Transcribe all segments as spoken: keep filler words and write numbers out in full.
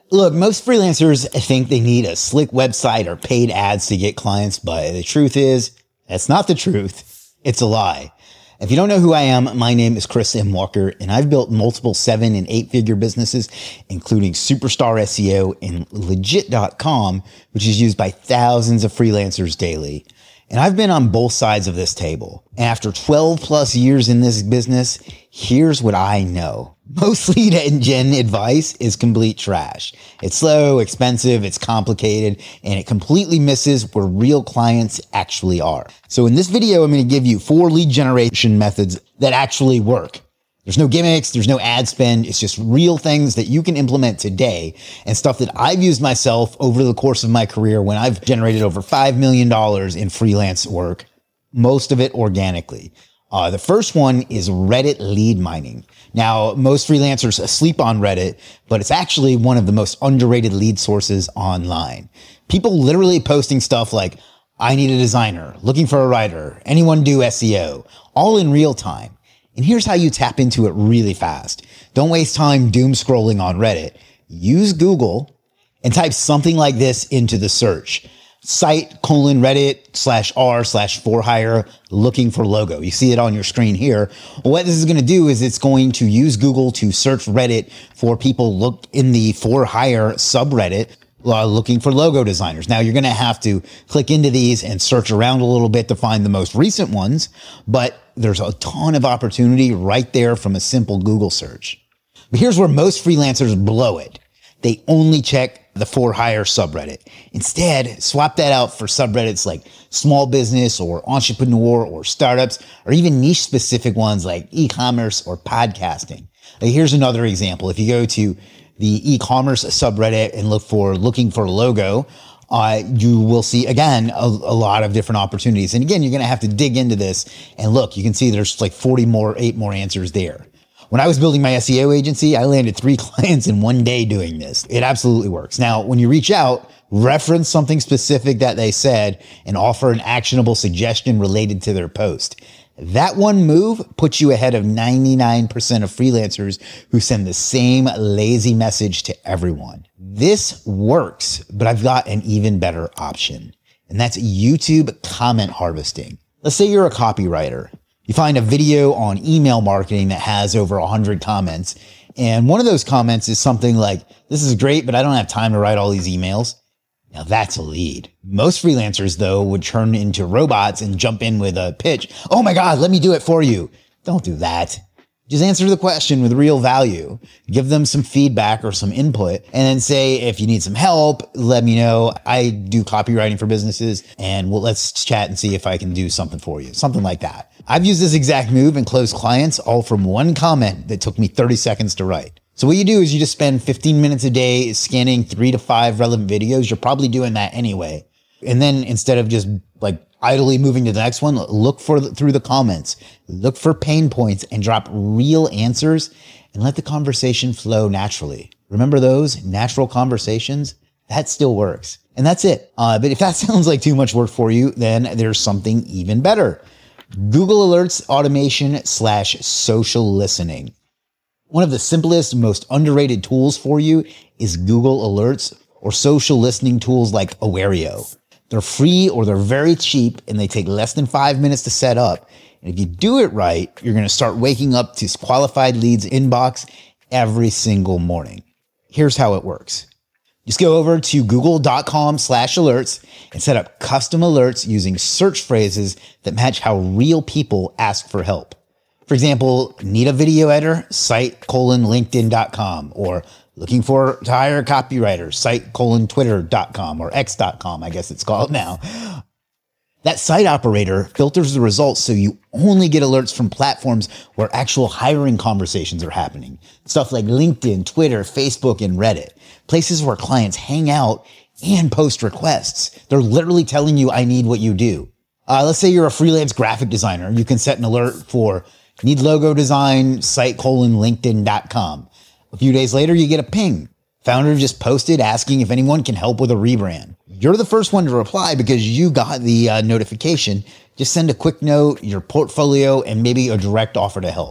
Look, most freelancers think they need a slick website or paid ads to get clients, but the truth is, that's not the truth. It's a lie. If you don't know who I am, my name is Chris M. Walker, and I've built multiple seven and eight figure businesses, including Superstar S E O and Legit dot com, which is used by thousands of freelancers daily. And I've been on both sides of this table. And after twelve plus years in this business, here's what I know. Most lead gen advice is complete trash. It's slow, expensive, it's complicated, and it completely misses where real clients actually are. So in this video, I'm going to give you four lead generation methods that actually work. There's no gimmicks, there's no ad spend. It's just real things that you can implement today and stuff that I've used myself over the course of my career when I've generated over five million dollars in freelance work, most of it organically. Uh, the first one is Reddit lead mining. Now, most freelancers sleep on Reddit, but it's actually one of the most underrated lead sources online. People literally posting stuff like, I need a designer, looking for a writer, anyone do S E O, all in real time. And here's how you tap into it really fast. Don't waste time doom scrolling on Reddit. Use Google and type something like this into the search. Site colon Reddit slash R slash for hire looking for logo. You see it on your screen here. Well, what this is going to do is it's going to use Google to search Reddit for people look in the for hire subreddit uh, looking for logo designers. Now you're going to have to click into these and search around a little bit to find the most recent ones, but there's a ton of opportunity right there from a simple Google search. But here's where most freelancers blow it. They only check the for hire subreddit. Instead, swap that out for subreddits like small business or entrepreneur or startups, or even niche specific ones like e-commerce or podcasting. Like here's another example. If you go to the e-commerce subreddit and look for looking for a logo, uh, you will see, again, a, a lot of different opportunities. And again, you're going to have to dig into this and look, you can see there's like forty more, eight more answers there. When I was building my S E O agency, I landed three clients in one day doing this. It absolutely works. Now, when you reach out, reference something specific that they said and offer an actionable suggestion related to their post. That one move puts you ahead of ninety-nine percent of freelancers who send the same lazy message to everyone. This works, but I've got an even better option, and that's YouTube comment harvesting. Let's say you're a copywriter. You find a video on email marketing that has over one hundred comments. And one of those comments is something like, this is great, but I don't have time to write all these emails. Now that's a lead. Most freelancers, though, would turn into robots and jump in with a pitch. Oh my God, let me do it for you. Don't do that. Just answer the question with real value. Give them some feedback or some input, and then say, if you need some help, let me know. I do copywriting for businesses, and well, let's chat and see if I can do something for you. Something like that. I've used this exact move and closed clients all from one comment that took me thirty seconds to write. So what you do is you just spend fifteen minutes a day scanning three to five relevant videos. You're probably doing that anyway. And then instead of just like idly moving to the next one, look for through the comments, look for pain points and drop real answers and let the conversation flow naturally. Remember those natural conversations? That still works. And that's it. Uh, but if that sounds like too much work for you, then there's something even better. Google Alerts automation slash social listening. One of the simplest, most underrated tools for you is Google Alerts or social listening tools like Awario. They're free or they're very cheap and they take less than five minutes to set up. And if you do it right, you're going to start waking up to qualified leads inbox every single morning. Here's how it works. Just go over to google.com slash alerts and set up custom alerts using search phrases that match how real people ask for help. For example, need a video editor? Site colon linkedin dot com, or looking for to hire a copywriter? Site colon twitter dot com or x dot com, I guess it's called now. That site operator filters the results so you only get alerts from platforms where actual hiring conversations are happening. Stuff like LinkedIn, Twitter, Facebook, and Reddit. Places where clients hang out and post requests. They're literally telling you, I need what you do. Uh, let's say you're a freelance graphic designer. You can set an alert for need logo design, site colon linkedin dot com. A few days later, you get a ping. Founder just posted asking if anyone can help with a rebrand. You're the first one to reply because you got the uh, notification. Just send a quick note, your portfolio, and maybe a direct offer to help.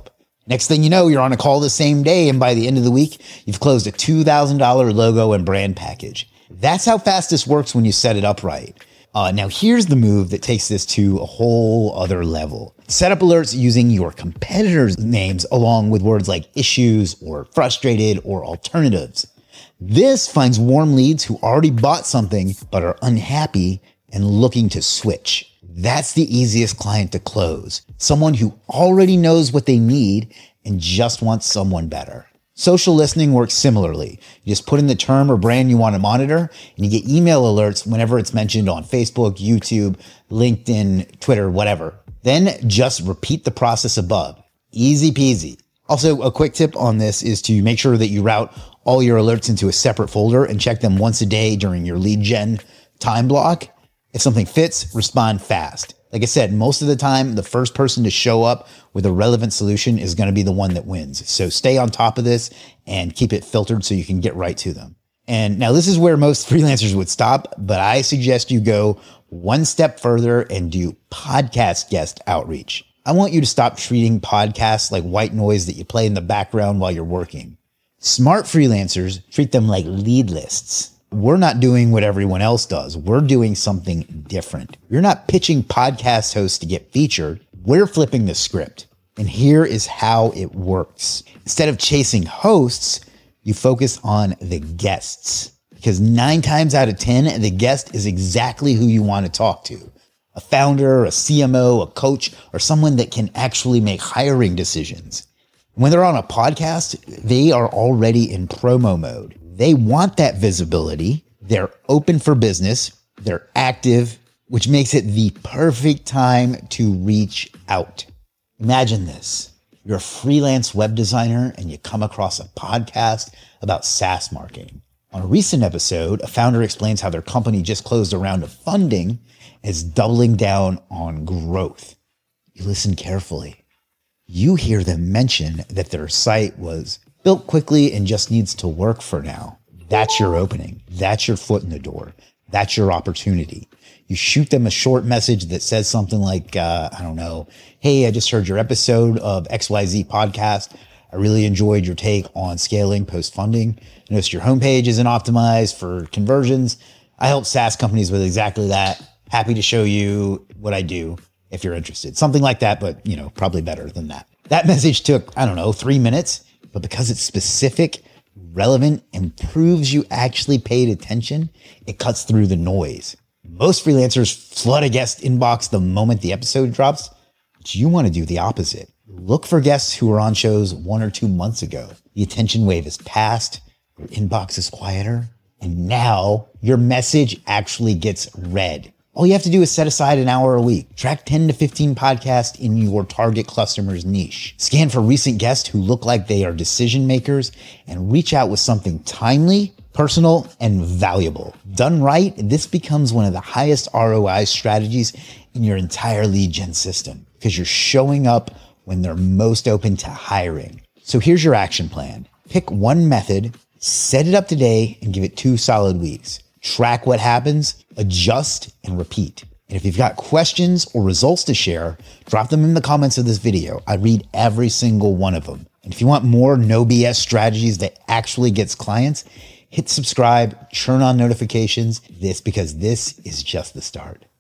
Next thing you know, you're on a call the same day, and by the end of the week, you've closed a two thousand dollars logo and brand package. That's how fast this works when you set it up right. Uh, now, here's the move that takes this to a whole other level. Set up alerts using your competitors' names along with words like issues or frustrated or alternatives. This finds warm leads who already bought something but are unhappy and looking to switch. That's the easiest client to close. Someone who already knows what they need and just wants someone better. Social listening works similarly. You just put in the term or brand you want to monitor, and you get email alerts whenever it's mentioned on Facebook, YouTube, LinkedIn, Twitter, whatever. Then just repeat the process above. Easy peasy. Also, a quick tip on this is to make sure that you route all your alerts into a separate folder and check them once a day during your lead gen time block. If something fits, respond fast. Like I said, most of the time, the first person to show up with a relevant solution is going to be the one that wins. So stay on top of this and keep it filtered so you can get right to them. And now this is where most freelancers would stop, but I suggest you go one step further and do podcast guest outreach. I want you to stop treating podcasts like white noise that you play in the background while you're working. Smart freelancers treat them like lead lists. We're not doing what everyone else does. We're doing something different. You're not pitching podcast hosts to get featured. We're flipping the script. And here is how it works. Instead of chasing hosts, you focus on the guests. Because nine times out of ten, the guest is exactly who you want to talk to. A founder, a C M O, a coach, or someone that can actually make hiring decisions. When they're on a podcast, they are already in promo mode. They want that visibility. They're open for business. They're active, which makes it the perfect time to reach out. Imagine this. You're a freelance web designer and you come across a podcast about SaaS marketing. On a recent episode, a founder explains how their company just closed a round of funding and is doubling down on growth. You listen carefully. You hear them mention that their site was built quickly and just needs to work for now. That's your opening. That's your foot in the door. That's your opportunity. You shoot them a short message that says something like, uh, I don't know, hey, I just heard your episode of X Y Z podcast. I really enjoyed your take on scaling post-funding. I noticed your homepage isn't optimized for conversions. I help SaaS companies with exactly that. Happy to show you what I do if you're interested. Something like that, but you know, probably better than that. That message took, I don't know, three minutes. But because it's specific, relevant, and proves you actually paid attention, it cuts through the noise. Most freelancers flood a guest inbox the moment the episode drops, but you want to do the opposite. Look for guests who were on shows one or two months ago. The attention wave is past, your inbox is quieter, and now your message actually gets read. All you have to do is set aside an hour a week. Track ten to fifteen podcasts in your target customer's niche. Scan for recent guests who look like they are decision makers and reach out with something timely, personal, and valuable. Done right, this becomes one of the highest R O I strategies in your entire lead gen system because you're showing up when they're most open to hiring. So here's your action plan. Pick one method, set it up today, and give it two solid weeks. Track what happens, adjust, and repeat. And if you've got questions or results to share, drop them in the comments of this video. I read every single one of them. And if you want more no B S strategies that actually gets clients, hit subscribe, turn on notifications. This because this is just the start.